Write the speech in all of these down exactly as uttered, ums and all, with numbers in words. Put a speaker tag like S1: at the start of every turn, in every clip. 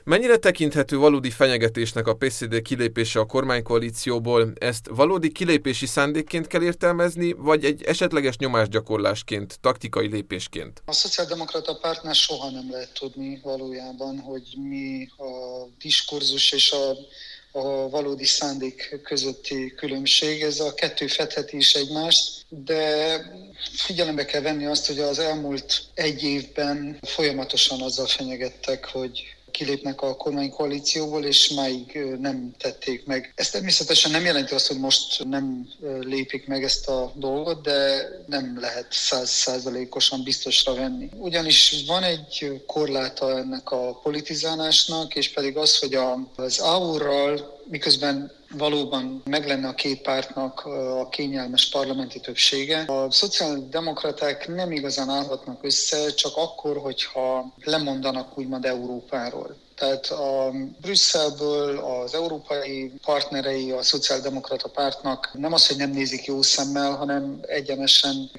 S1: Mennyire tekinthető valódi fenyegetésnek a pé cé dé kilépése a kormánykoalícióból? Ezt valódi kilépési szándékként kell értelmezni, vagy egy esetleges nyomásgyakorlásként, taktikai lépésként?
S2: A Szociáldemokrata Pártnál soha nem lehet tudni valójában, hogy mi a diskurzus és a a valódi szándék közötti különbség. Ez a kettő fedheti is egymást, de figyelembe kell venni azt, hogy az elmúlt egy évben folyamatosan azzal fenyegettek, hogy kilépnek a kormánykoalícióból, és máig nem tették meg. Ez természetesen nem jelenti azt, hogy most nem lépik meg ezt a dolgot, de nem lehet száz százalékosan biztosra venni. Ugyanis van egy korláta ennek a politizálásnak, és pedig az, hogy az á u-ral miközben valóban meg lenne a két pártnak a kényelmes parlamenti többsége. A szociáldemokraták nem igazán állhatnak össze, csak akkor, hogyha lemondanak úgymond Európáról. Tehát a Brüsszelből az európai partnerei a Szociáldemokrata Pártnak nem az, hogy nem nézik jó szemmel, hanem egyenesen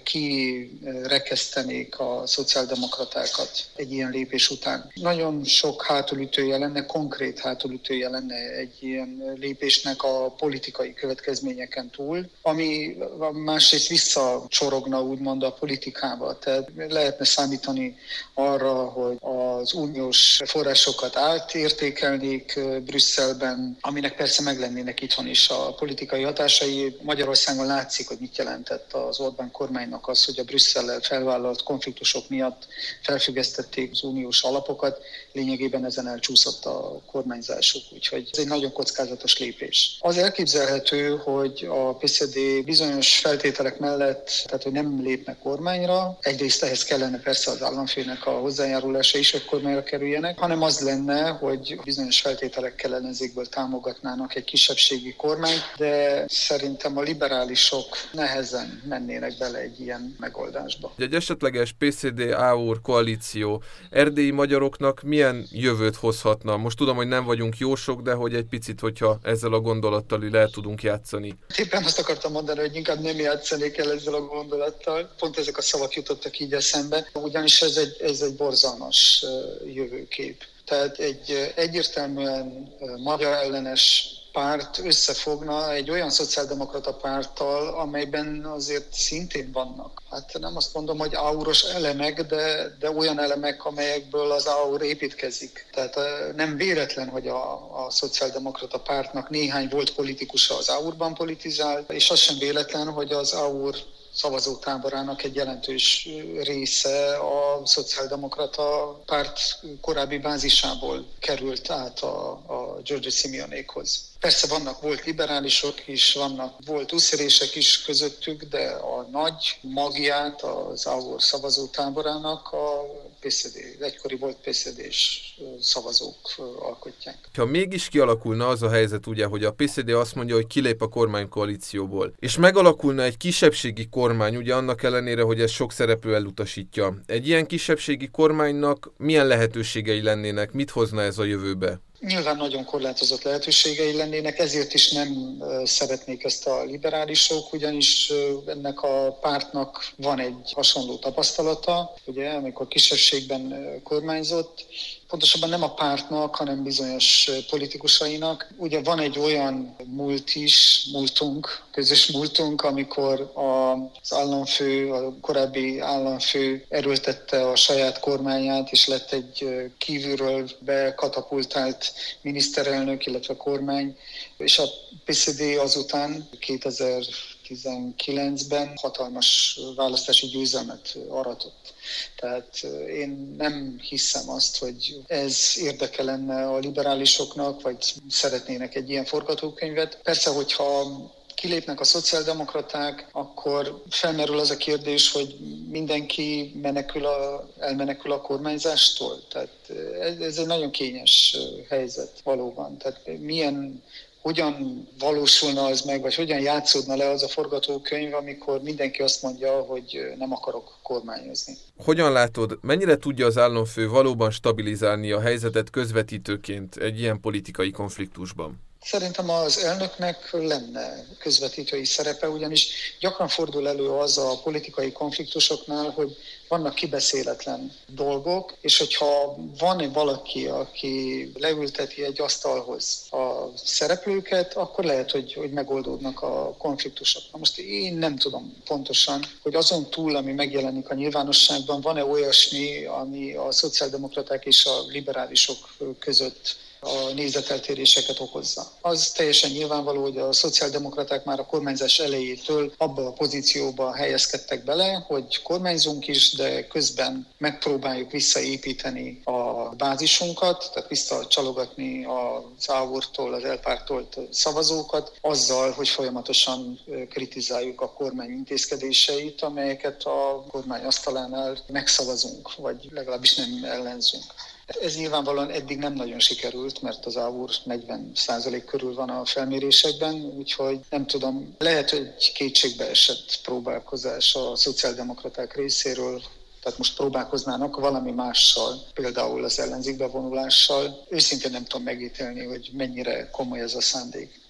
S2: kirekesztenék a szociáldemokratákat egy ilyen lépés után. Nagyon sok hátulütője lenne, konkrét hátulütője lenne egy ilyen lépésnek a politikai következményeken túl, ami másrészt visszacsorogna úgymond a politikába. Tehát lehetne számítani arra, hogy az uniós forrásokat átértékelnék Brüsszelben, aminek persze meglennének itthon is a politikai hatásai. Magyarországon látszik, hogy mit jelentett az Orbán kormánynak az, hogy a Brüsszellel felvállalt konfliktusok miatt felfüggesztették az uniós alapokat, lényegében ezen elcsúszott a kormányzásuk, úgyhogy ez egy nagyon kockázatos lépés. Az elképzelhető, hogy a pé cé dé bizonyos feltételek mellett, tehát hogy nem lépnek kormányra, egyrészt ehhez kellene persze az államfőnek a hozzájárulása is, hogy kormányra kerüljenek, hanem az lenne, hogy bizonyos feltételekkel ellenzékből támogatnának egy kisebbségi kormányt, de szerintem a liberálisok nehezen mennének bele egy ilyen megoldásba.
S1: Egy esetleges pé cé dé-á u koalíció erdélyi magyaroknak milyen jövőt hozhatna? Most tudom, hogy nem vagyunk jósok, de hogy egy picit, hogyha ezzel a gondolattal le tudunk játszani.
S2: Éppen azt akartam mondani, hogy inkább nem játszanék el ezzel a gondolattal. Pont ezek a szavak jutottak így eszembe, ugyanis ez egy, ez egy borzalmas jövőkép. Tehát egy egyértelműen magyar ellenes párt összefogna egy olyan szociáldemokrata párttal, amelyben azért szintén vannak. Hát nem azt mondom, hogy á u-os elemek, de, de olyan elemek, amelyekből az á u építkezik. Tehát nem véletlen, hogy a, a szociáldemokrata pártnak néhány volt politikusa az á u-ban politizál, és az sem véletlen, hogy az á u szavazótáborának egy jelentős része a szociáldemokrata párt korábbi bázisából került át a, a Giorgio Simeonékhoz. Persze vannak, volt liberálisok is, vannak, volt uszérések is közöttük, de a nagy magját az á u szavazótáborának a pé cé dé, egykori volt pé cé dés szavazók alkotják.
S1: Ha mégis kialakulna az a helyzet, ugye, hogy a pé cé dé azt mondja, hogy kilép a kormánykoalícióból, és megalakulna egy kisebbségi kormány, ugye annak ellenére, hogy ez sok szereplő elutasítja. Egy ilyen kisebbségi kormánynak milyen lehetőségei lennének, mit hozna ez a jövőbe?
S2: Nyilván nagyon korlátozott lehetőségei lennének, ezért is nem szeretnék ezt a liberálisok, ugyanis ennek a pártnak van egy hasonló tapasztalata, ugye, amikor kisebbségben kormányzott, pontosabban nem a pártnak, hanem bizonyos politikusainak. Ugye van egy olyan múlt is, múltunk, közös múltunk, amikor az államfő, a korábbi államfő erőltette a saját kormányát, és lett egy kívülről bekatapultált miniszterelnök, illetve kormány, és a pé cé dé azután kétezer-tizenkilencben hatalmas választási győzelmet aratott. Tehát én nem hiszem azt, hogy ez érdeke lenne a liberálisoknak, vagy szeretnének egy ilyen forgatókönyvet. Persze, hogyha kilépnek a szociáldemokraták, akkor felmerül az a kérdés, hogy mindenki menekül a, elmenekül a kormányzástól. Tehát ez, ez egy nagyon kényes helyzet valóban. Tehát milyen hogyan valósulna az meg, vagy hogyan játszódna le az a forgatókönyv, amikor mindenki azt mondja, hogy nem akarok kormányozni.
S1: Hogyan látod, mennyire tudja az államfő valóban stabilizálni a helyzetet közvetítőként egy ilyen politikai konfliktusban?
S2: Szerintem az elnöknek lenne közvetítői szerepe, ugyanis gyakran fordul elő az a politikai konfliktusoknál, hogy vannak kibeszéletlen dolgok, és hogyha van valaki, aki leülteti egy asztalhoz a szereplőket, akkor lehet, hogy, hogy megoldódnak a konfliktusok. Na most én nem tudom pontosan, hogy azon túl, ami megjelenik a nyilvánosságban, van-e olyasmi, ami a szociáldemokraták és a liberálisok között a nézeteltéréseket okozza. Az teljesen nyilvánvaló, hogy a szociáldemokraták már a kormányzás elejétől abba a pozícióba helyezkedtek bele, hogy kormányzunk is, de közben megpróbáljuk visszaépíteni a bázisunkat, tehát visszacsalogatni az Ávortól, az Elpártól szavazókat, azzal, hogy folyamatosan kritizáljuk a kormány intézkedéseit, amelyeket a kormány asztalánál megszavazunk, vagy legalábbis nem ellenzünk. Ez nyilvánvalóan eddig nem nagyon sikerült, mert az Ávor negyven százalék körül van a felmérésekben, úgyhogy nem tudom, lehet, hogy kétségbe esett próbálkozás a szociáldemokraták részéről, tehát most próbálkoznának valami mással, például az ellenzékbe vonulással. Őszintén nem tudom megítélni, hogy mennyire komoly ez a szándék.